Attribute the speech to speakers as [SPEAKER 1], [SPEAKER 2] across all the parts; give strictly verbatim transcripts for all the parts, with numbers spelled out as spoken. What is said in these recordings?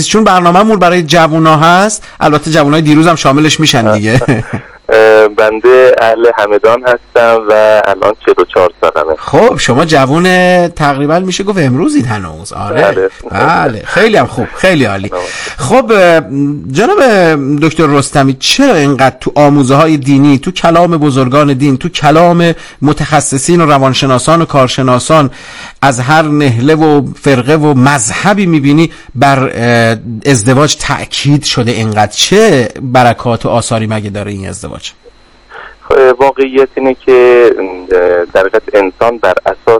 [SPEAKER 1] چون برنامه‌مون برای جوونا هست، البته جوونای دیروز هم شاملش میشن دیگه.
[SPEAKER 2] بنده اهل همدان هستم و الان چهل و چهار سالمه.
[SPEAKER 1] خب شما جوون تقریبا میشه گفت امروزید هنوز. آره بله, بله. خیلی هم خوب، خیلی عالی. خب جناب دکتر رستمی، چرا اینقدر تو آموزه های دینی، تو کلام بزرگان دین، تو کلام متخصصین و روانشناسان و کارشناسان از هر نهله و فرقه و مذهبی میبینی بر ازدواج تأکید شده اینقدر؟ چه برکات و آثاری مگه داره این ازدواج؟
[SPEAKER 2] واقعیت اینه که در حقیقت انسان بر اساس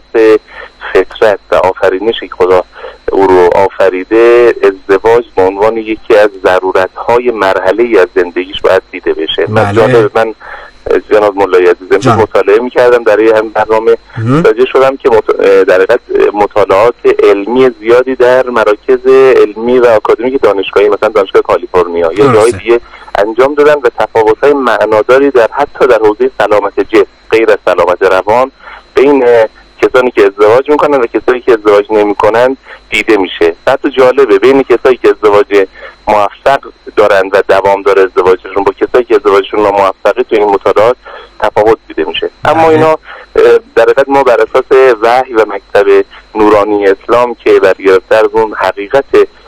[SPEAKER 2] فطرت و آفرینشی خدا او رو آفریده، ازدواج به عنوان یکی از ضرورت‌های مرحله‌ای از زندگیش باید دیده بشه. من جالب من جناب مولای عزیزم مطالعه می‌کردم در این برنامه، متوجه شدم که در حقیقت مطالعات علمی زیادی در مراکز علمی و آکادمیک دانشگاهی مثلا دانشگاه کالیفرنیا یا جای دیگه انجام دادن و تفاوت‌های معناداری در حتی در حوزه سلامت جسم غیر از سلامت روان بین کسانی که ازدواج میکنن و کسانی که ازدواج نمیکنن دیده میشه. حتی جالبه بین کسایی که ازدواج موفق دارن و دوام داره ازدواجشون با کسایی که ازدواجشون ناموفقه تو این مطالعات تفاوت دیده میشه. اما اینا در حقیقت ما بر اساس وحی و مکتب نورانی اسلام که برگرفته از اون حقیقت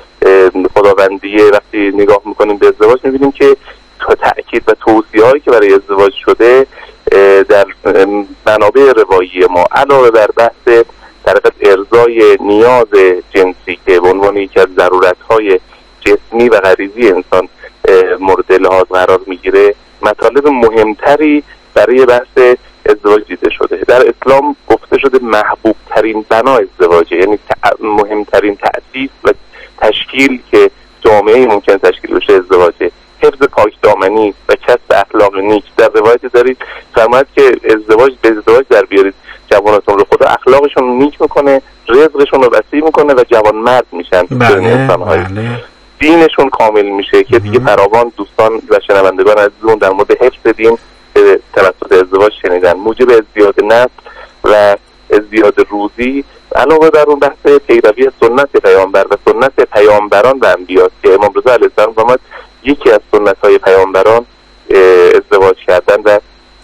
[SPEAKER 2] خداوندیه وقتی نگاه میکنیم به ازدواج میبینیم که تأکید و توصیه‌هایی که برای ازدواج شده در منابع روایی ما علاوه بر بحث در حقیقت ارضای نیاز جنسی که به عنوان یکی از ضرورت‌های جسمی و غریزی انسان مورد لحاظ قرار میگیره، مطالب مهمتری برای بحث ازدواج دیده شده. در اسلام گفته شده محبوب ترین بنا ازدواجه، یعنی مهمترین تأسیس و تشکیل که جامعه ممکن تشکیل بشه ازدواجه. حفظ پاک دامنی و کسب اخلاق نیک. در روایت دارید فرماید که ازدواج به ازدواج در بیارید جواناتون رو، خدا اخلاقشون رو نیک میکنه، رزقشون رو وسیع میکنه و جوان مرد میشن.
[SPEAKER 1] بله بله.
[SPEAKER 2] دینشون کامل میشه که دیگه فراوان دوستان و شنوندگان عزیزمون در مورد حفظ دین به توسط ازدواج شنیدن. موجب ازدیاد نسل و ازدیاد روزی علاوه بر اون بحث پیروی سنت پیامبر و سنت پیامبران و انبیا که امام رضا علیه السلام فرمود یکی از سنت‌های پیامبران ازدواج کردن و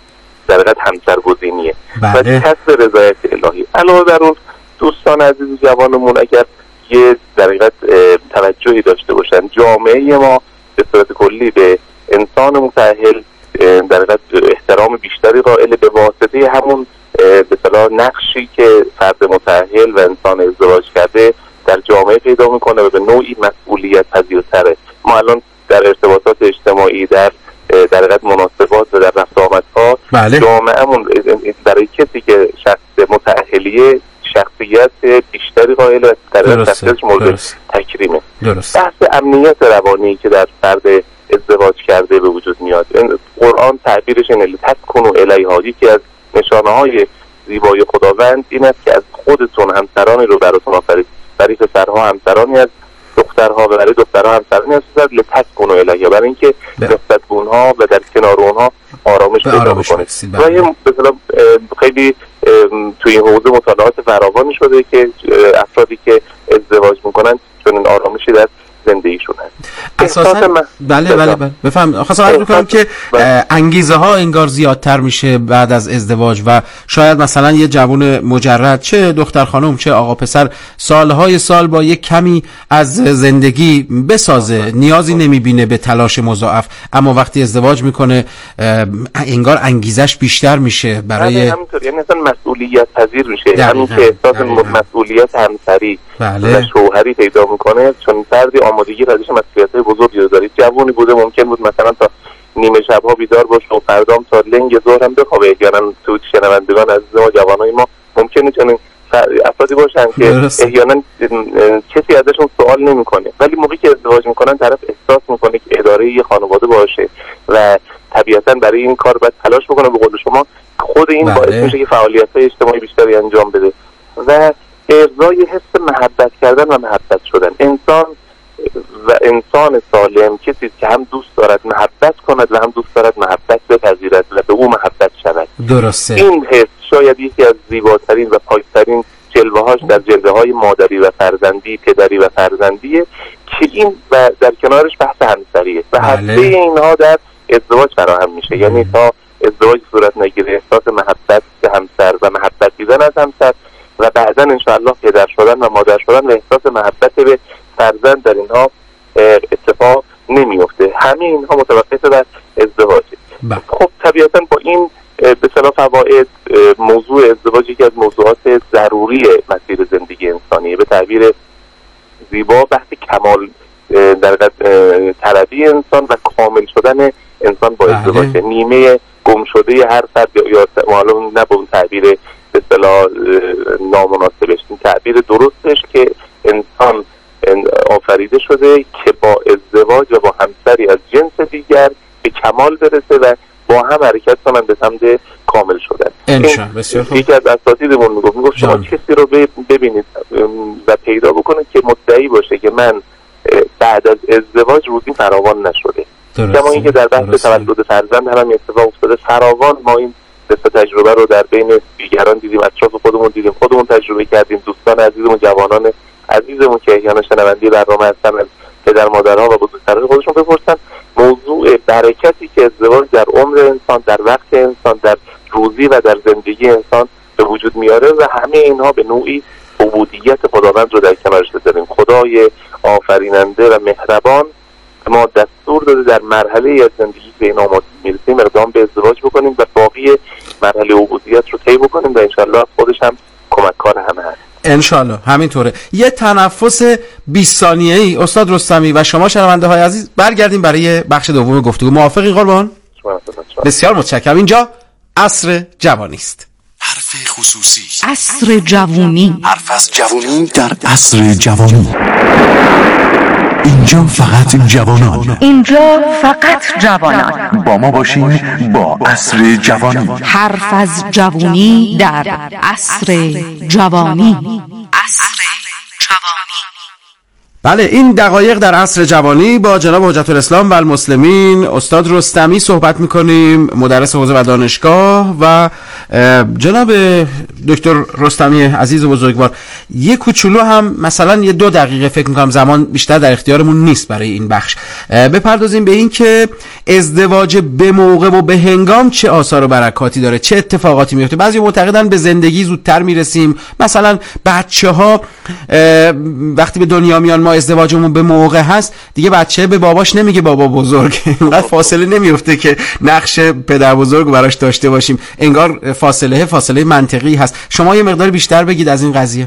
[SPEAKER 2] در حقیقت همسرگزینیه و کسب رضایت الهی. علاوه بر اون دوستان عزیز جوانمون اگر یه در حقیقت توجهی داشته باشن، جامعه ما به صورت کلی به انسان متأهل در حقیقت احترام بیشتری قائل به واسطه همون به اصطلاح نقشی که فرد متأهل و انسان ازدواج کرده در جامعه پیدا میکنه و به نوعی مسئولیت پذیرتره. ما الان در ارتباطات اجتماعی، در در حقیقت مناسبات و در رفت آمدها
[SPEAKER 1] بله.
[SPEAKER 2] جامعهمون برای کسی که شخص متأهلیه شخصیت بیشتری قائل و در حقیقت مورد تکریمه.
[SPEAKER 1] درست.
[SPEAKER 2] بحث امنیت روانی که در فرد ازدواج کرده به وجود میاد. قرآن تعبیرش اینه تسکنوا الیها، یکی از نشانه های زیبای خداوند این است که از خودتون همسرانی رو براتون آفرید. برای پسرها همسرانی از دخترها و برای دخترها همسرانی هستند لتسکنوا الیها، برای اینکه نسبت به اونها و در کنار اونها آرامش پیدا بکنید. و این مثلا خیلی توی این حوزه مطالعات فراوانی شده که افرادی که ازدواج میکنن چون این آرامشی در زندگیشون هست.
[SPEAKER 1] اساسا من... بله بله بله بفهم. خواستم عرض کنم که انگیزه ها انگار زیادتر میشه بعد از ازدواج و شاید مثلا یه جوان مجرد، چه دختر خانم چه آقا پسر، سالهای سال با یک کمی از زندگی بسازه، نیازی نمیبینه به تلاش مضاعف، اما وقتی ازدواج میکنه انگار انگیزش بیشتر میشه برای
[SPEAKER 2] همینطور، یعنی اصلا مسئولیت پذیر میشه. همین که احساس مسئولیت همسری
[SPEAKER 1] بله.
[SPEAKER 2] و شوهری پیدا میکنه، چون فردی آمادگی ازش مسئولیت‌های بزرگی رو داره. جوونی بوده ممکن بود مثلا تا نیمه شب‌ها بیدار باشه و فردام تا لنگ ظهر هم بخوابه. احیانا تو شنوندگان عزیز ما جوانای ما ممکنه چنین افرادی باشن که احیانا کسی ازشون سوال نمیکنه، ولی موقعی که ازدواج میکنن طرف احساس میکنه که اداره یه خانواده باشه و طبیعتاً برای این کار باید تلاش بکنه. به قول شما خود این بله. باعث میشه که فعالیت‌های اجتماعی بیشتری انجام بده و ارضای حس محبت کردن و محبت شدن. انسان و انسان سالم کسی که هم دوست دارد محبت کند و هم دوست دارد محبت بپذیرد و به او محبت شود.
[SPEAKER 1] درسته.
[SPEAKER 2] این حس شاید یکی از زیباترین و پاکترین جلوه‌هاش در جلوه‌های مادری و فرزندی، پدری و فرزندیه که این و در کنارش بحث همسریه و همه اینها در ازدواج فراهم میشه. یعنی تا ازدواج صورت نگیره احساس محبت به همسر و محبت دیدن از همسر و بعدا انشاءالله پدر شدن و مادر شدن و احساس محبت به فرزند در اینها اتفاق نمیفته. همه اینها متوقف در ازدواجه. خب طبیعتا با این به اصطلاح فواید موضوع ازدواج یکی از موضوعات ضروری مسیر زندگی انسانیه. به تعبیر زیبا بحث کمال در طلبی انسان و کامل شدن انسان با ازدواج، نیمه گم شده هر فرد یا معلوم نه به اون تعبیر به اصطلاح نامناسبش، این تعبیر درستش که انسان آفریده شده که با ازدواج و با همسری از جنس دیگر به کمال برسه و با هم حرکت کنن به سمت کامل شدن. یکی از اساتیدمون میگفت میگفت شما کسی رو ببینید و پیدا بکنید که مدعی باشه که من بعد از ازدواج روزی فراوان نشده. کما اینکه در بحث تولد فرزند هم اتفاق افتاده فراوان ما این قصه تجربه رو در بین دیگران دیدیم، اطراف خودمون دیدیم، خودمون تجربه کردیم، دوستان عزیزمون، جوانان عزیزمون که احیانا شنونده برنامه هستن از پدر مادرها و بزرگتران خودشون بپرسن موضوع برکتی که ازدواج در عمر انسان، در وقت انسان، در روزی و در زندگی انسان به وجود میاره و همه اینها به نوعی عبودیت خداوند رو در کنارش بذاریم. خدای آفریننده و مهربان ما دستور داده در مرحله از زندگی که این آماده میرسیم اقدام به ازدواج بکنیم و باقی مرحله عبودیت رو طی بکنیم و انشالله خودش هم کمککار همه هست.
[SPEAKER 1] انشالله همینطوره. یه تنفس بیست ثانیه‌ای استاد رستمی و شما شنونده های عزیز برگردیم برای بخش دوم گفتگو. موافقی قربان؟ بسیار متشکرم. اینجا عصر جوانی است.
[SPEAKER 3] حرف خصوصی.
[SPEAKER 4] عصر جوانی.
[SPEAKER 3] حرف از جوانی در عصر جوانی. اینجا فقط جوانان.
[SPEAKER 4] اینجا فقط جوانان.
[SPEAKER 3] با ما باشین با عصر جوانی.
[SPEAKER 4] حرف از جوانی در عصر جوانی. عصر جوانی.
[SPEAKER 1] بله، این دقایق در عصر جوانی با جناب حجت الاسلام و المسلمین استاد رستمی صحبت میکنیم، مدرس حوزه و دانشگاه، و جناب دکتر رستمی عزیز و بزرگوار یک کوچولو هم مثلا یه دو دقیقه فکر میکنم زمان بیشتر در اختیارمون نیست برای این بخش بپردازیم به این که ازدواج به موقع و به هنگام چه آثار و برکاتی داره، چه اتفاقاتی میفته. بعضی معتقدن به زندگی زودتر میرسیم، مثلا بچه‌ها وقتی به دنیا میان ما ازدواجمون به موقع هست دیگه بچه به باباش نمیگه بابا بزرگ، اینقدر فاصله نمیفته که نقش پدر بزرگ براش داشته باشیم، انگار فاصله فاصله منطقی هست. شما یه مقدار بیشتر بگید از این قضیه.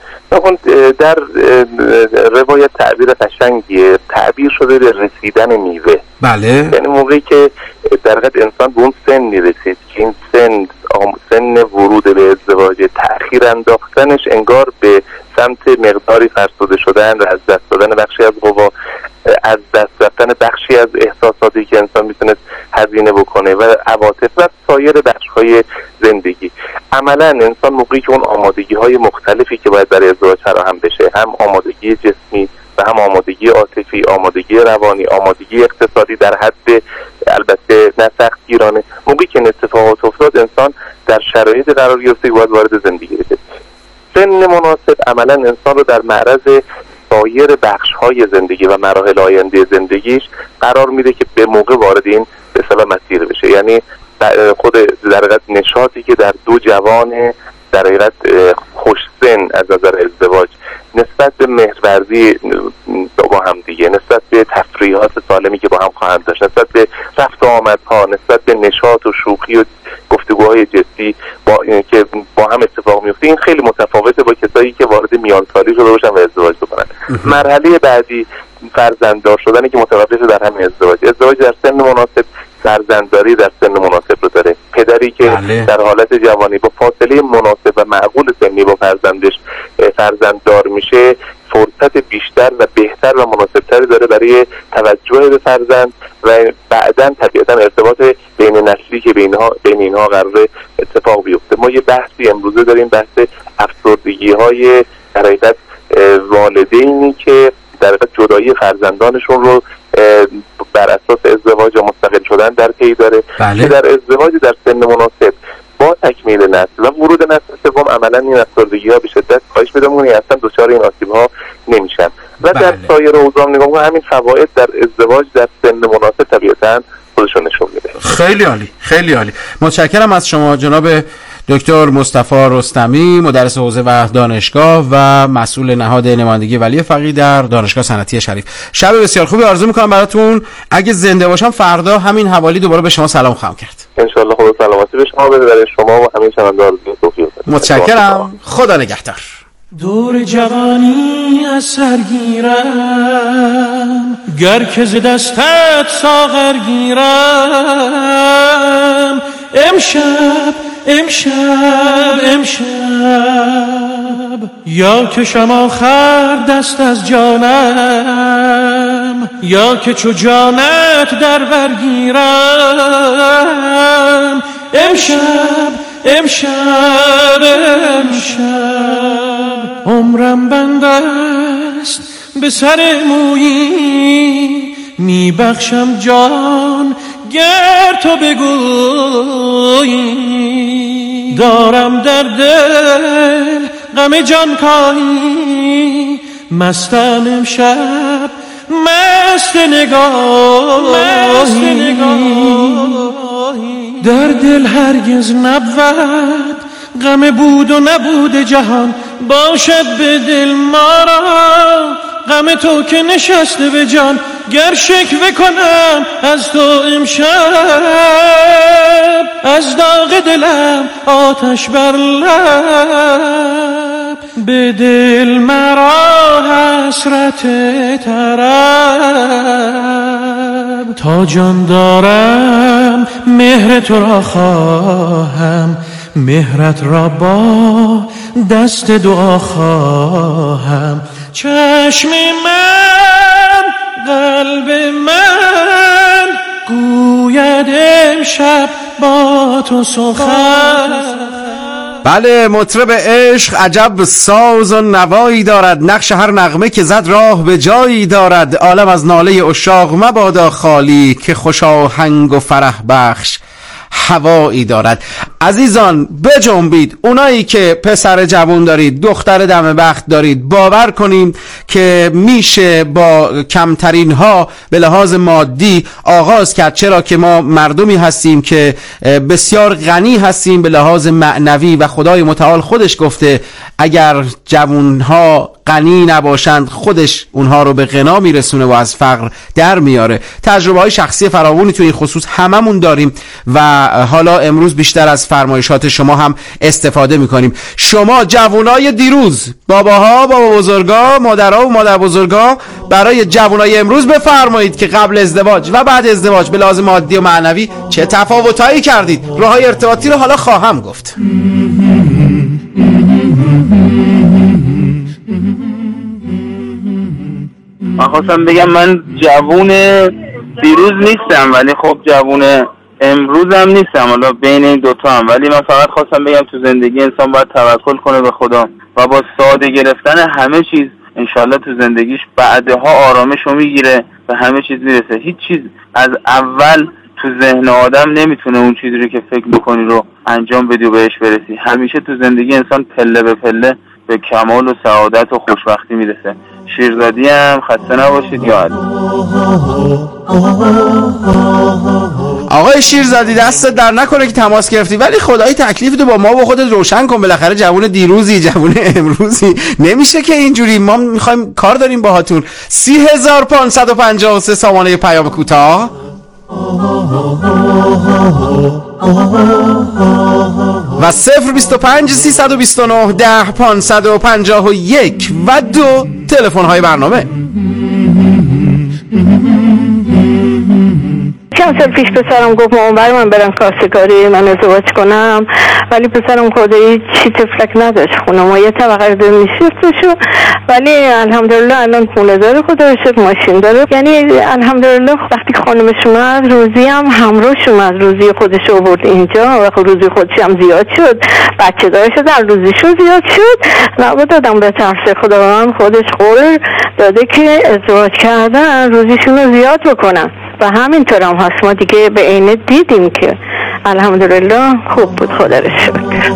[SPEAKER 2] در روایت تعبیر قشنگیه، تعبیر شده به رسیدن میوه.
[SPEAKER 1] بله،
[SPEAKER 2] یعنی موقعی که در حقیقت انسان به اون سن میرسید که این سن سن ورود به ازدواج، تأخیر انداختنش انگار به سمت مقداری فرسوده شدن و از دست دادن بخشی از قوا، از دست رفتن بخشی از احساساتی که انسان میتونست هزینه بکنه و عواطف و سایر بخش‌های زندگی. عملا انسان موقعی که اون آمادگی‌های مختلفی که باید برای ازدواج فراهم بشه، هم آمادگی جسمی و هم آمادگی عاطفی، آمادگی روانی، آمادگی اقتصادی در حد البته نه سختگیرانه، موقعی که این اتفاقات افتاد انسان در شرایط قرار گرفته باید وارد زندگی بشه. سن مناسب عملا انسان رو در معرض سایر بخش‌های زندگی و مراحل آینده زندگیش قرار میده که به موقع وارد این به اصطلاح مسیر بشه. یعنی خود در حقیقت نشاطی که در دو جوان در حقیقت خوش‌سن از نظر ازدواج نسبت به مهرورزی با هم دیگه، نسبت به تفریحات سالمی که با هم خواهند داشت، نسبت به رفت و آمدها، نسبت به نشاط و شوخی و گفتگوهای جدی با که با هم اتفاق میفته، این خیلی متفاوته با کسایی که وارد میان سالی شده باشن و ازدواج بکنن. مرحله بعدی فرزنددار شدنه که متوقف در همین ازدواج. ازدواج در سن مناسب فرزندداری در سن مناسب رو داره. پدری که بله. در حالت جوانی با فاصله مناسب و معقول سنی با فرزندش فرزنددار میشه، فرصت بیشتر و بهتر و مناسبتری داره برای توجه به فرزند و بعداً طبیعتاً ارتباط بین نسلی که بینها بین اینها قرار اتفاق بیفته. ما یه بحثی امروزه داریم، بحث افسردگی های در حقیقت والدینی که در حقیقت جدایی فرزندانشون رو بر اساس ازدواج و مستقل شدن در پی داره. بله. که در ازدواج در سن مناسب با تکمیل نسل و ورود نسل سوم عملا این افسردگی‌ها به شدت کاهش پیدا می‌کنه، اصلا دچار این آسیب‌ها نمیشن. و در سایر اوضاع نگاه کنیم همین فواید در ازدواج در سن مناسب طبیعتاً خودشون نشون میده.
[SPEAKER 1] خیلی عالی، خیلی عالی. متشکرم از شما جناب دکتر مصطفی رستمی، مدرس حوزه و دانشگاه و مسئول نهاد نمایندگی ولی فقیه در دانشگاه صنعتی شریف. شب بسیار خوبی آرزو میکنم براتون. اگه زنده باشم فردا همین حوالی دوباره به شما سلام خواهم کرد.
[SPEAKER 2] ان شاء الله. خدا سلامتی به شما بده، برای شما و همه شنوندگان آرزوی توفیق.
[SPEAKER 1] متشکرم. خدا نگهدار.
[SPEAKER 5] دور جوانی از سرگیرم، گر که ز دستت ساغر گیرم. امشب امشب امشب یا که شما خر دست از جانم، یا که چو جانت در برگیرم. امشب امشب امشب عمرم بنده است به سر مویی، میبخشم جان گر تو بگویی. دارم در دل غم جان کاهی، مستم امشب مست نگاهی. در دل هرگز نبود غم بود و نبود جهان، باشد به دل ما را غم تو که نشسته به جان. گر شکوه کنم از تو امشب، از داغ دلم آتش بر لب. به دل مرا حسرت طرب، تا جان دارم مهر تو را خواهم، مهرت را با دست دعا خواهم. چشم من قلب من گوید امشب با تو سخن.
[SPEAKER 1] بله، مطرب عشق عجب ساز و نوایی دارد، نقش هر نغمه که زد راه به جایی دارد. عالم از ناله عشاق مبادا خالی، که خوش آهنگ و فرح بخش هوایی دارد. عزیزان بجنبید، اونایی که پسر جوان دارید، دختر دم بخت دارید، باور کنیم که میشه با کمترین ها به لحاظ مادی آغاز کرد، چرا که ما مردمی هستیم که بسیار غنی هستیم به لحاظ معنوی و خدای متعال خودش گفته اگر جوانها غنی نباشند خودش اونها رو به غنا میرسونه و از فقر در میاره. تجربه های شخصی فراوانی تو این خصوص هممون داریم و حالا امروز بیشتر از فرمایشات شما هم استفاده میکنیم. شما جوانای دیروز، باباها، بابا بزرگا، مادرها و مادر بزرگا، برای جوانای امروز بفرمایید که قبل ازدواج و بعد ازدواج به لحاظ مادی و معنوی چه تفاوتایی کردید. راههای ارتباطی رو حالا خواهم گفت.
[SPEAKER 6] من خواستم بگم من جوون دیروز نیستم، ولی خب جوون امروز هم نیستم، حالا بین این دوتا هم. ولی من فقط خواستم بگم تو زندگی انسان باید توکل کنه به خدا و با ساده گرفتن همه چیز انشالله تو زندگیش بعدها آرامش رو میگیره و همه چیز میرسه. هیچ چیز از اول تو ذهن آدم نمیتونه اون چیزی رو که فکر میکنی رو انجام بدی و بهش برسی. همیشه تو زندگی انسان پله به پله به کمال و سعادت و خوشبختی میرسه. شیرزادی هم خسته نباشید. یاد
[SPEAKER 1] آقای شیرزادی دست در نکنه که تماس گرفتی، ولی خدایی تکلیفتو با ما و خودت روشن کن. بالاخره جوون دیروزی جوون امروزی، نمیشه که اینجوری. ما میخوایم کار داریم باهاتون. سی هزار پانصد و پنجاه و سه سامانه پیام کوتاه و صفر بیست و پنج سیصد و بیست و نه ده پانصد و پنجاه و یک و دو تلفن های برنامه.
[SPEAKER 7] چند سال پیش پسرم گفت مامان برای من برم کاسه‌کاری، من ازدواج کنم، ولی پسرم خدایی چی تفلک نداشت. خونه ما یه طبقه دو میشستشو، ولی الحمدلله الان خونه داره، خدا رو شکر ماشین داره. یعنی الحمدلله وقتی خانمش اومد روزی هم همراهش اومد، روزی خودش آورد اینجا و روزی خودش هم زیاد شد، بچه داره شد، روزیشو زیاد شد. و دادم به ترس خداوند خودش قول داده که ازدواج کردن روزیشون رو زیاد بکنن و همینطور هم هست. ما دیگه به عینه دیدیم که الحمدلله خوب بود، خدا رو شکر.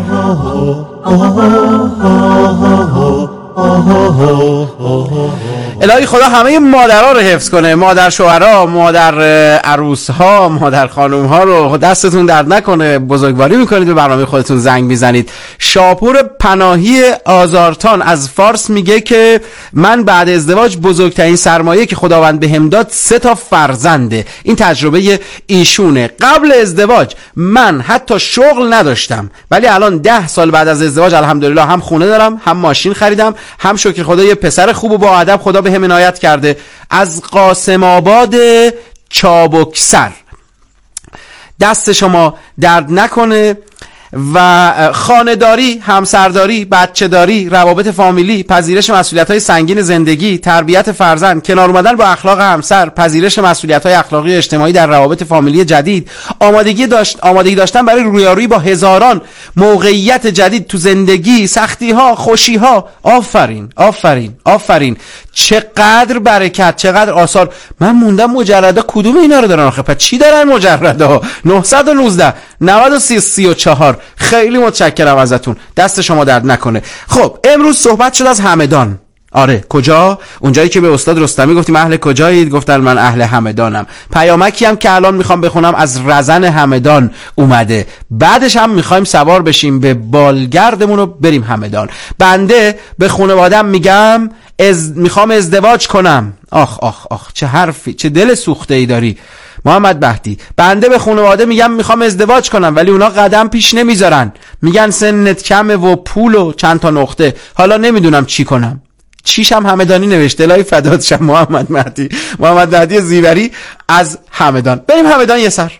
[SPEAKER 1] الهی خدا همه مادرها رو حفظ کنه، مادر شوهرها، مادر عروسها، مادر خانومها رو دستتون درد نکنه، بزرگواری میکنید، به برنامه خودتون زنگ میزنید. شاپور پناهی آزارتان از فارس میگه که من بعد ازدواج بزرگترین سرمایه که خداوند بهم داد سه تا فرزنده. این تجربه ایشونه. قبل ازدواج من حتی شغل نداشتم، ولی الان ده سال بعد از ازدواج الحمدلله هم خونه دارم، هم ماشین خریدم، هم شکر خدا یه پسر خوب و با ادب خدا بهم عنایت کرده. از قاسم آباد چابکسر. دست شما درد نکنه. و خانه‌داری، همسرداری، بچه‌داری، روابط فامیلی، پذیرش مسئولیت‌های سنگین زندگی، تربیت فرزند، کنار اومدن با اخلاق همسر، پذیرش مسئولیت‌های اخلاقی اجتماعی در روابط فامیلی جدید، آمادگی داشت آمادگی داشتن برای رویارویی با هزاران موقعیت جدید تو زندگی، سختی‌ها، خوشی‌ها. آفرین، آفرین، آفرین. چقدر برکت، چقدر آثار. من موندم مجردا کدوم اینا رو دارن آخه؟ پس چی دارن مجردا؟ نه یک نه نود و سه سی و چهار. خیلی متشکرم ازتون، دست شما درد نکنه. خب امروز صحبت شد از همدان. آره، کجا؟ اونجایی که به استاد رستمی گفتیم اهل کجایید؟ گفتن من اهل همدانم. پیامکی هم که الان میخوام بخونم از رزن همدان اومده. بعدش هم میخوایم سوار بشیم به بالگردمون و بریم همدان. بنده به خانواده‌ام میگم از میخوام ازدواج کنم. آخ آخ آخ، چه حرفی، چه دل سوخته ای داری محمد بهتی. بنده به خانواده میگم میخوام ازدواج کنم، ولی اونا قدم پیش نمیذارن، میگن سنت کمه و پول و چند تا نقطه. حالا نمیدونم چی کنم. چیشم همدانی نوشته. الهی فدات شم محمد مهدی. محمد مهدی زیوری از همدان. بریم همدان یه سر.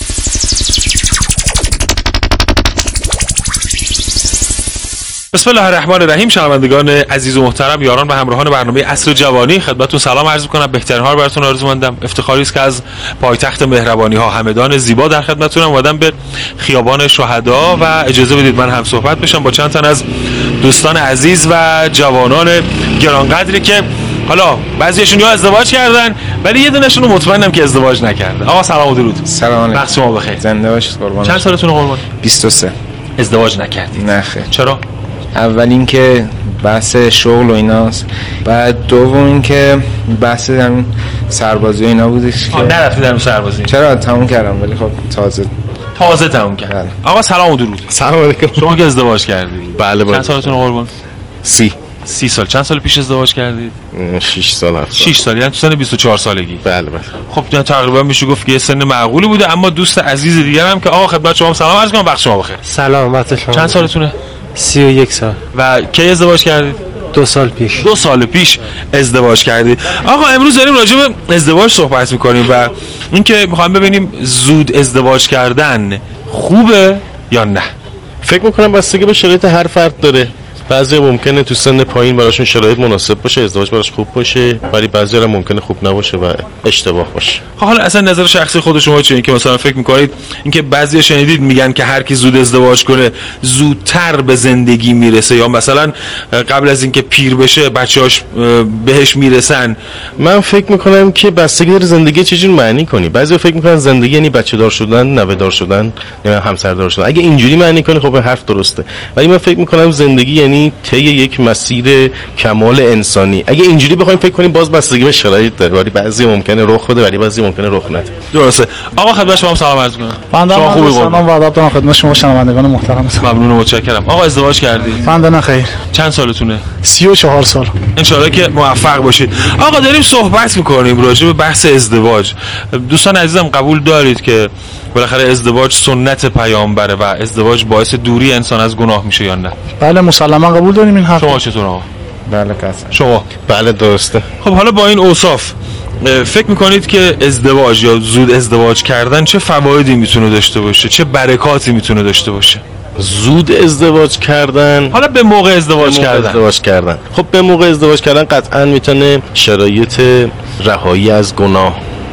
[SPEAKER 8] بسم الله الرحمن الرحیم. شنوندگان عزیز و محترم، یاران و همراهان برنامه عصر جوانی، خدمتتون سلام عرض می‌کنم. بهترین ها رو براتون آرزومندم. افتخاری است که از پایتخت مهربانی ها همدان زیبا در خدمتتونم. اومدم به خیابان شهدا و اجازه بدید من هم صحبت بشم با چند تن از دوستان عزیز و جوانان گرانقدری که حالا بعضیشون یا ازدواج کردن ولی یه دونهشون رو مطمئنم که ازدواج نکرده. آقا سلام و درود.
[SPEAKER 9] سلام علیکم.
[SPEAKER 8] وقت شما بخیر.
[SPEAKER 9] زنده باشید قربان.
[SPEAKER 8] چند سالتونه قربان؟
[SPEAKER 9] بیست و سه.
[SPEAKER 8] ازدواج نکردید؟
[SPEAKER 9] نه خیر.
[SPEAKER 8] چرا؟
[SPEAKER 9] اول این که بحث شغل و ایناست، بعد دوم این که بحث همین سربازی و اینا بودش که
[SPEAKER 8] نرفتید در سربازی؟
[SPEAKER 9] چرا تموم کردم ولی خب تازه
[SPEAKER 8] تازه تموم کردم. آقا سلام و درود.
[SPEAKER 9] سلام علیکم.
[SPEAKER 8] شما که ازدواج کردید؟
[SPEAKER 9] بله بله.
[SPEAKER 8] چند سالتون قربان؟
[SPEAKER 9] سی.
[SPEAKER 8] سی سال. چند سال پیش ازدواج کردید؟
[SPEAKER 9] شش سال هفت سال.
[SPEAKER 8] شش سال، یعنی تو سن بیست و چهار سالگی.
[SPEAKER 9] بله بله.
[SPEAKER 8] خب تقریبا میشه گفت که یه سن معقولی بوده. اما دوست عزیز دیگه هم که آقا خدمت شما سلام عرض کنم، وقت شما بخیر.
[SPEAKER 10] سلام، وقت شما.
[SPEAKER 8] چند سالتونه؟
[SPEAKER 10] سی و یک سال.
[SPEAKER 8] و کی ازدواج کردید؟
[SPEAKER 10] دو سال پیش.
[SPEAKER 8] دو سال پیش ازدواج کردید. آقا امروز داریم راجع به ازدواج صحبت میکنیم و اینکه میخوایم ببینیم زود ازدواج کردن خوبه یا نه.
[SPEAKER 11] فکر میکنم بستگی به شرایط هر فرد داره. بعضی ممکنه تو سن پایین براشون شرایط مناسب باشه، ازدواج براش خوب باشه، ولی بعضی هم ممکنه خوب نباشه و اشتباه باشه.
[SPEAKER 8] حالا اصلا نظر شخصی خود شما چیه؟ که مثلا فکر میکنید اینکه بعضی شنیدید میگن که هر کی زود ازدواج کنه زودتر به زندگی میرسه، یا مثلا قبل از اینکه پیر بشه بچه‌هاش بهش میرسن؟
[SPEAKER 11] من فکر میکنم که بستگی داره زندگی چجوری معنی کنی. بعضی فکر میکنن زندگی یعنی بچه دار شدن، نوه دار شدن، یا همسردار شدن. اگه اینجوری معنی کنی خب حرف درسته، ولی من فکر میکنم زندگی یعنی طی یک مسیر کمال انسانی. اگه اینجوری بخوایم فکر کنیم باز بستگی به شرایط داره، ولی بعضی ممکنه رخ بده ولی بعضی ممکنه رخ نده.
[SPEAKER 8] درسته. آقا خدمت شما سلام عرض می‌کنم.
[SPEAKER 10] شما خوبی؟ سلام و ادب دارم خدمت شما شنوندگان محترم.
[SPEAKER 8] ممنون و متشکرم. آقا ازدواج کردید؟
[SPEAKER 10] بنده نه خیر.
[SPEAKER 8] چند سالتونه؟
[SPEAKER 10] سی و چهار سال.
[SPEAKER 8] ان شاءالله که موفق باشید. آقا داریم صحبت می‌کنیم راجع به بحث ازدواج. دوستان عزیزم قبول دارید که بالاخره ازدواج سنت پیامبره و ازدواج باعث دوری انسان از گناه میشه یا نه؟
[SPEAKER 10] بله مسلما قبول داریم این حرف.
[SPEAKER 8] شما چطور آقا؟
[SPEAKER 9] بله قطعا.
[SPEAKER 8] شما؟
[SPEAKER 11] بله درسته.
[SPEAKER 8] خب حالا با این اوصاف فکر میکنید که ازدواج یا زود ازدواج کردن چه فوایدی میتونه داشته باشه، چه برکاتی میتونه داشته باشه؟
[SPEAKER 11] زود ازدواج کردن،
[SPEAKER 8] حالا به موقع ازدواج
[SPEAKER 11] به موقع
[SPEAKER 8] کردن
[SPEAKER 11] ازدواج کردن خب به موقع ازدواج کردن قطعا میتونه شرایط رهایی از گناه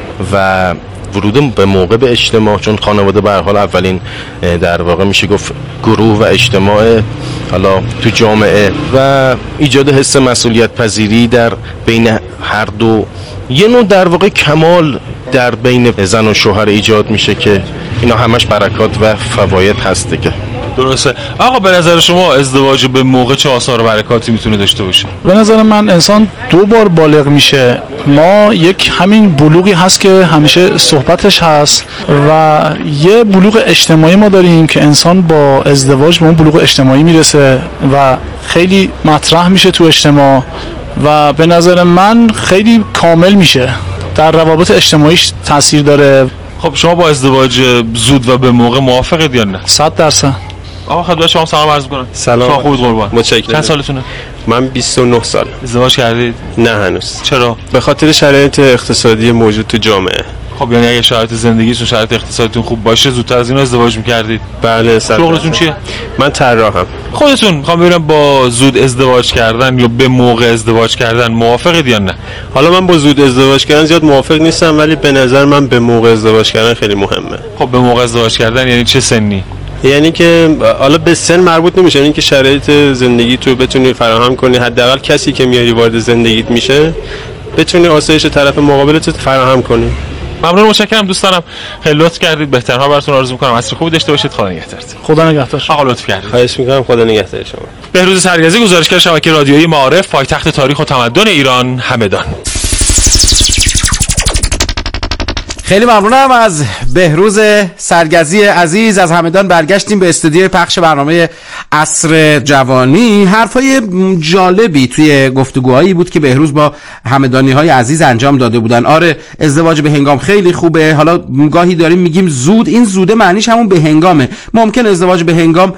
[SPEAKER 11] و ورود به موقع به اجتماع، چون خانواده به هر حال اولین در واقع میشه گفت گروه و اجتماع حالا تو جامعه، و ایجاد حس مسئولیت پذیری در بین هر دو، یه نوع در واقع کمال در بین زن و شوهر ایجاد میشه که اینا همش برکات و فواید هسته. که
[SPEAKER 8] درسته. آقا به نظر شما ازدواج به موقع چه آثار و برکاتی میتونه داشته باشه؟
[SPEAKER 10] به نظر من انسان دو بار بالغ میشه. ما یک همین بلوغی هست که همیشه صحبتش هست و یه بلوغ اجتماعی ما داریم که انسان با ازدواج به اون بلوغ اجتماعی میرسه و خیلی مطرح میشه تو اجتماع و به نظر من خیلی کامل میشه، در روابط اجتماعیش تاثیر داره.
[SPEAKER 8] خب شما با ازدواج زود و به موقع موافقید یا نه؟
[SPEAKER 10] صد درصد.
[SPEAKER 8] آقا خدمت شما سلام عرض می‌کنم.
[SPEAKER 11] سلام.
[SPEAKER 8] شما خوبید قربان.
[SPEAKER 11] متشکرم.
[SPEAKER 8] چند سالتونه؟
[SPEAKER 11] من بیست و نه سال.
[SPEAKER 8] ازدواج کردید؟
[SPEAKER 11] نه هنوز.
[SPEAKER 8] چرا؟
[SPEAKER 11] به خاطر شرایط اقتصادی موجود تو جامعه.
[SPEAKER 8] خب یعنی اگه شرایط زندگیتون شرایط اقتصادیتون خوب باشه زودتر از اینو ازدواج می‌کردید؟
[SPEAKER 11] بله.
[SPEAKER 8] شغلتون چیه؟
[SPEAKER 11] من طراحم.
[SPEAKER 8] خودتون می‌خوام ببینم با زود ازدواج کردن یا به موقع ازدواج کردن موافقید یا نه؟
[SPEAKER 11] حالا من با زود ازدواج کردن زیاد موافق نیستم، ولی به نظر من به موقع ازدواج کردن خیلی مهمه.
[SPEAKER 8] خب به موقع ازدواج کردن یعنی چه سنی؟
[SPEAKER 11] یعنی که حالا به سن مربوط نمیشه، یعنی که شرایط زندگی تو بتونی فراهم کنی، حداقل کسی که میاری وارد زندگیت میشه بتونی آسایش طرف مقابلت فراهم کنی.
[SPEAKER 8] ممنون، متشکرم دوستانم، خیلی لطف کردید. بهترها براتون آرزو می‌کنم. عصر خوبی داشته باشید. خدا نگهدارتون.
[SPEAKER 10] خدا نگهدار.
[SPEAKER 8] آقا لطف کردید.
[SPEAKER 11] خواهش می‌کنم. خدا نگهدار شما.
[SPEAKER 8] بهروز سرگزی، گزارشگر شبکه رادیویی معارف، پایتخت تاریخ و تمدن ایران، همدان.
[SPEAKER 1] خیلی ممنونم از بهروز سرگزی عزیز از همدان. برگشتیم به استودیوی پخش برنامه عصر جوانی. حرفای جالبی توی گفتگوهایی بود که بهروز با همدانی‌های عزیز انجام داده بودن. آره ازدواج به هنگام خیلی خوبه. حالا گاهی داریم میگیم زود، این زوده معنیش همون به هنگامه. ممکن ازدواج به هنگام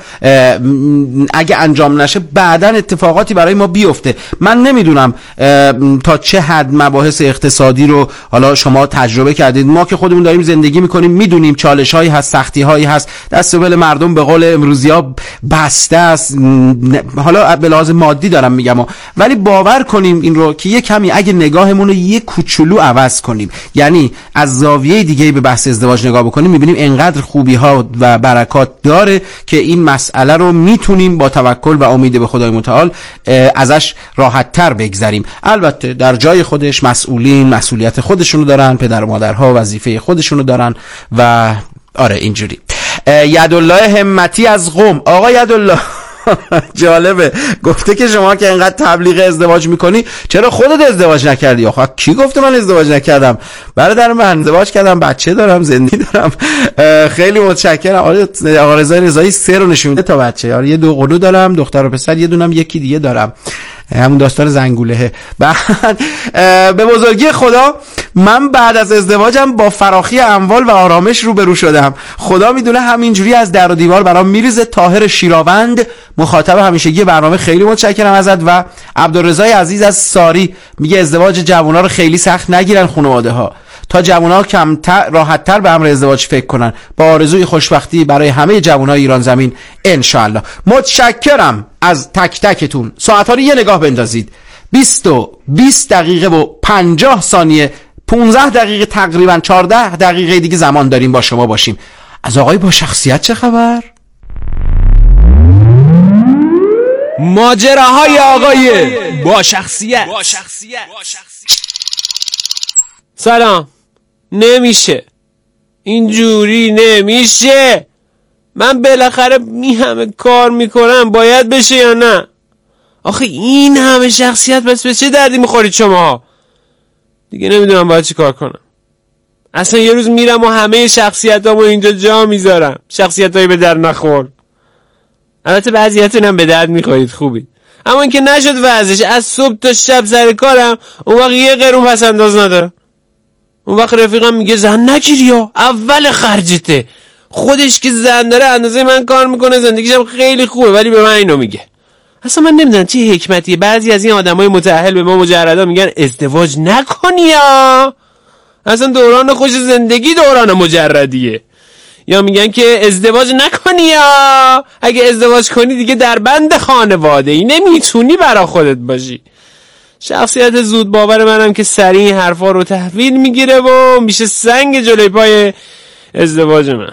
[SPEAKER 1] اگه انجام نشه بعداً اتفاقاتی برای ما بیفته. من نمیدونم تا چه حد مباحث اقتصادی رو حالا شما تجربه کردید. ما که خودمون داریم زندگی میکنیم میدونیم چالش هایی هست، سختی هایی هست، دست و دل مردم به قول امروزی ها بسته است. حالا به لحاظ مادی دارم میگم، ولی باور کنیم این رو که یه کمی اگه نگاهمون رو یه کوچولو عوض کنیم، یعنی از زاویه دیگه به بحث ازدواج نگاه بکنیم، میبینیم انقدر خوبی ها و برکات داره که این مسئله رو میتونیم با توکل و امید به خدای متعال ازش راحت تر بگذریم. البته در جای خودش مسئولین مسئولیت خودشونو دارن، پدر و مادرها وظیفه خودشونو دارن و آره اینجوری. یدالله همتی از قم. آقا یدالله جالبه، گفته که شما که اینقدر تبلیغ ازدواج میکنی چرا خودت ازدواج نکردی؟ آخه کی گفته من ازدواج نکردم؟ برادر من ازدواج کردم، بچه دارم، زندگی دارم. خیلی متشکرم. آقا رضا رضایی سه رو نشون میده تا بچه. آره یه دو قلو دارم، دختر و پسر، یه دونم یکی دیگه دارم، همون داستان زنگولهه. بعد به بزرگی خدا من بعد از ازدواجم با فراخی اموال و آرامش روبرو شدم. خدا میدونه همینجوری از در و دیوار برام میریزه. طاهر شیراوند، مخاطب همیشگی برنامه، خیلی متشکرم ازت. و عبدالرضای عزیز از ساری میگه ازدواج جوونا رو خیلی سخت نگیرن خانواده ها، تا جوونا کمتر راحت‌تر به امر ازدواج فکر کنن. با آرزوی خوشبختی برای همه جوانای ایران زمین انشالله. متشکرم از تک تکتون. ساعت‌ها رو یه نگاه بندازید. بیست و بیست دقیقه و پنجاه ثانیه، پانزده دقیقه تقریبا چهارده دقیقه دیگه زمان داریم با شما باشیم. از آقای با شخصیت چه خبر؟
[SPEAKER 12] ماجراهای آقای با شخصیت. سلام. نمیشه، اینجوری نمیشه. من بالاخره می همه کار میکنم، باید بشه یا نه؟ آخه این همه شخصیت بس به چه دردی میخورید شما؟ دیگه نمیدونم باید چی کار کنم. اصلا یه روز میرم و همه شخصیتامو اینجا جا میذارم، شخصیتایی به در نخور. البته بعضیاتون هم به درد میخورید، خوبی. اما این که نشد وضعش، از صبح تا شب سر کارم، اون وقت یه قرون پس انداز ندارم. اون وقت رفیقم میگه زن نگیری یا اول خرجته. خودش که زن داره اندازه من کار میکنه، زندگیشم خیلی خوبه، ولی به من اینو میگه. اصلا من نمیدونم چه حکمتیه. بعضی از این آدمای متأهل به ما مجردا میگن ازدواج نکنی یا اصلا دوران خوش زندگی دوران مجردیه، یا میگن که ازدواج نکنی یا اگه ازدواج کنی دیگه در بند خانواده ای نمیتونی برا خودت باشی. شخصیت زود باور منم که سریع این حرفا رو تحویل میگیره و میشه سنگ جلوی پای ازدواج من.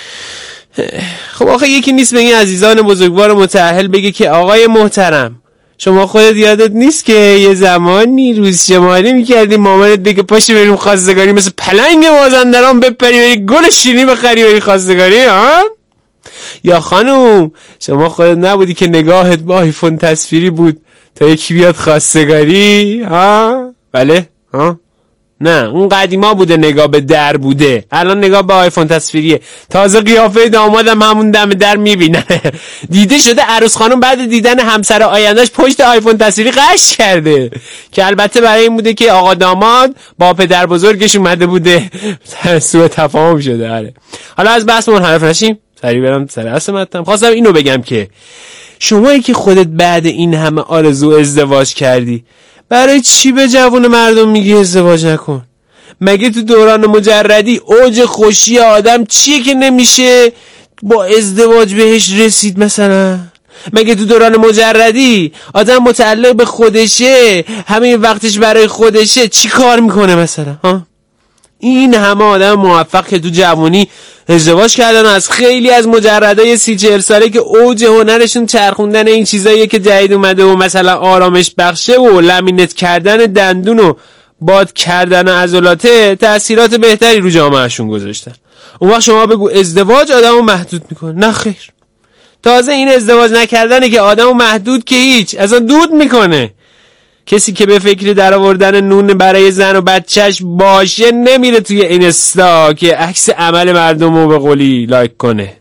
[SPEAKER 12] خب آخه یکی نیست به این عزیزان بزرگوار متأهل بگه که آقای محترم شما خودت یادت نیست که یه زمانی روز شماری میکردی مامانت بگه پاشی بریم خواستگاری مثل پلنگ مازندران بپری بری گل شیرینی بخری بری خواستگاری ها؟ یا خانوم شما خودت نبودی که نگاهت با آیفون تصویری بود تا یکی بیاد خواستگاری ها؟ بله ها؟ نه اون قدیما بوده نگاه به در بوده، الان نگاه به آیفون تصویریه. تازه قیافه دامادم همون دم در میبینه. دیده شده عروس خانم بعد دیدن همسر آیندهش پشت آیفون تصویری قش کرده که البته برای این بوده که آقا داماد با پدر بزرگش اومده بوده سوء تفاهم شده. آره حالا از بحث منحرف نشیم، سریع برم سر اصل مطلب. خواستم اینو بگم که شمایی که خودت بعد این همه آرزو ازدواج کردی برای چی به جوون مردم میگی ازدواج نکن؟ مگه تو دوران مجردی اوج خوشی آدم چیه که نمیشه با ازدواج بهش رسید مثلا؟ مگه تو دوران مجردی آدم متعلق به خودشه همین وقتش برای خودشه چی کار میکنه مثلا؟ ها؟ این همه آدم موفق که تو جوانی ازدواج کردن و از خیلی از مجردای سی چهل ساله که اوج هنرشون چرخوندن این چیزاییه که جدید اومده و مثلا آرامش بخشه و لمینت کردن دندون و باد کردن عضلاته تأثیرات بهتری رو جامعهشون گذاشتن. اون وقت شما بگو ازدواج آدمو محدود میکنه. نه خیر، تازه این ازدواج نکردنه که آدمو محدود که هیچ اصلا دود میکنه. کسی که به فکر در آوردن نون برای زن و بچهش باشه نمیره توی اینستا که عکس عمل مردم رو به قولی لایک کنه،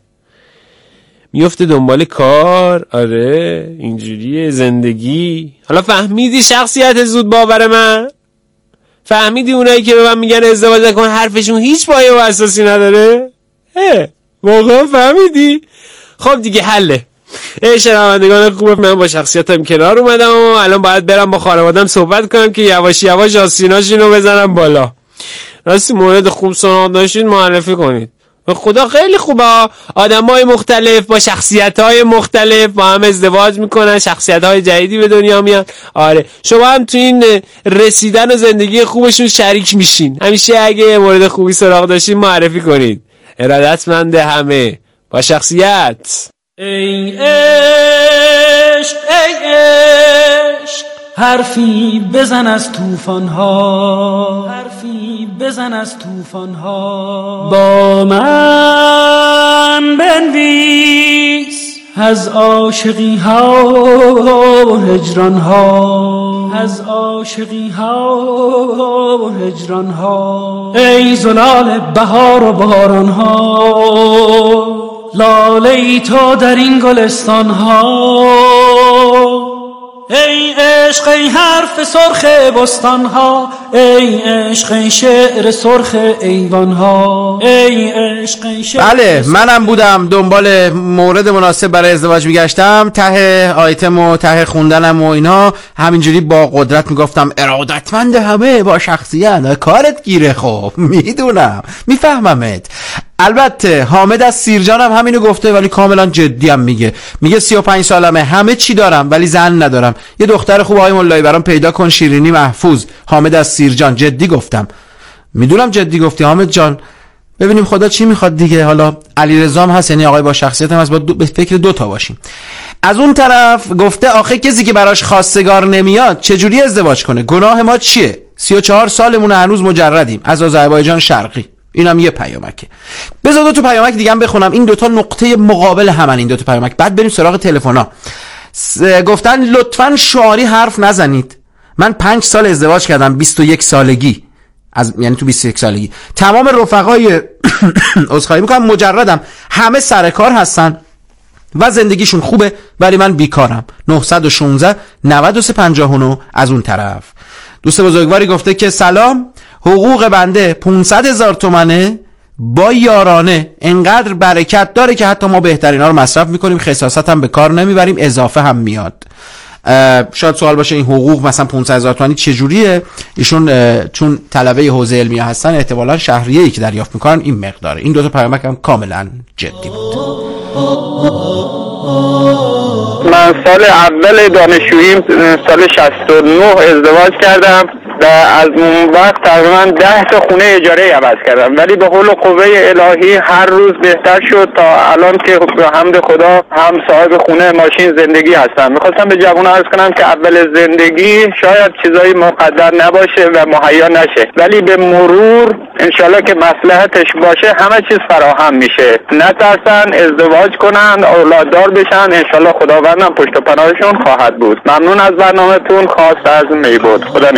[SPEAKER 12] میفته دنبال کار. آره اینجوریه زندگی. حالا فهمیدی شخصیت زود باور من؟ فهمیدی اونایی که به من میگن ازدواج نکن حرفشون هیچ پایه و اساسی نداره؟ اه واقعا فهمیدی؟ خب دیگه حله. ای شنوندگان خوب، من با شخصیتم کنار اومدم و الان باید برم با خانوادم صحبت کنم که یواش یواش آستیناشونو بزنم بالا. راستی مورد خوب سراغ داشتین معرفی کنید. به خدا خیلی خوبه، آدمای مختلف با شخصیت‌های مختلف با هم ازدواج میکنن، شخصیت‌های جدیدی به دنیا میان. آره شما هم تو این رسیدن و زندگی خوبشون شریک میشین. همیشه اگه مورد خوبی سراغ داشتین معرفی کنید. ارادتمند همه با شخصیت.
[SPEAKER 5] ای عشق ای عشق حرفی بزن از طوفان‌ها، حرفی بزن از طوفان‌ها، با من بنویس از عاشقی ها و هجران ها، از عاشقی ها و هجران ها. ای زلال بهار و باران ها، لاله ای تو در این گلستان ها. ای عشق ای حرف سرخ بستان ها، ای عشق ای شعر سرخ ایوان ها، ای عشق ای شعر.
[SPEAKER 1] بله منم بودم دنبال مورد مناسب برای ازدواج میگشتم، ته آیتم و ته خوندنم و اینا همینجوری با قدرت میگفتم ارادتمند همه با شخصیت. کارت گیره. خب میدونم میفهممت. البته حامد از سیرجان هم همینو گفته ولی کاملا جدی هم میگه. میگه سی و پنج سالمه، همه چی دارم ولی زن ندارم. یه دختر خوب آقای مولایی برام پیدا کن، شیرینی محفوظ. حامد از سیرجان. جدی گفتم. میدونم جدی گفتی حامد جان. ببینیم خدا چی میخواد دیگه. حالا علیرضا هم هست، یعنی آقای با شخصیت هم هست، با به فکر دو تا باشیم. از اون طرف گفته آخه کسی که براش خواستگار نمیاد چجوری ازدواج کنه؟ گناه ما چیه؟ سی و چهار سالمون هنوز مجردیم از آذربایجان شرقی. اینم یه پیامکه. بذار دو تا پیامک دیگه هم بخونم. این دو تا نقطه مقابل همن این دو تا پیامک. بعد بریم سراغ تلفن‌ها. گفتن لطفاً شعاری حرف نزنید. من پنج سال ازدواج کردم، بیست و یک سالگی. از یعنی تو بیست و یک سالگی تمام رفقای عذرخواهی میکنم مجردم، همه سر کار هستن و زندگیشون خوبه ولی من بیکارم. نه یک شش نود و سه پنجاه و نه از اون طرف. دوست بزرگواری گفته که سلام، حقوق بنده پانصد هزار تومنه با یارانه، انقدر برکت داره که حتی ما بهترین ها رو مصرف میکنیم، خساست هم به کار نمیبریم، اضافه هم میاد. شاید سوال باشه این حقوق مثلا پانصد هزار تومانی چجوریه؟ ایشون چون طلبه حوزه علمیه هستن احتمالاً شهریه‌ای که دریافت میکنن این مقداره. این دو تا پیامک هم کاملا جدی بود.
[SPEAKER 6] من سال اول دانشجوییم سال شصت و نه ازدواج کردم از اون وقت تقریبا ده تا خونه اجاره عوض کردم، ولی به قول قوه الهی هر روز بهتر شد تا الان که به حمد خدا هم صاحب خونه ماشین زندگی هستم. میخواستم به جوانان عرض کنم که اول زندگی شاید چیزایی مقدر نباشه و مهیا نشه، ولی به مرور انشالله که مصلحتش باشه همه چیز فراهم میشه. نترسن، ازدواج کنن، اولاددار بشن، انشالله خداوندم پشت و پناهشون خواهد بود. ممنون از برنامه‌تون، خاص از میبود. خدا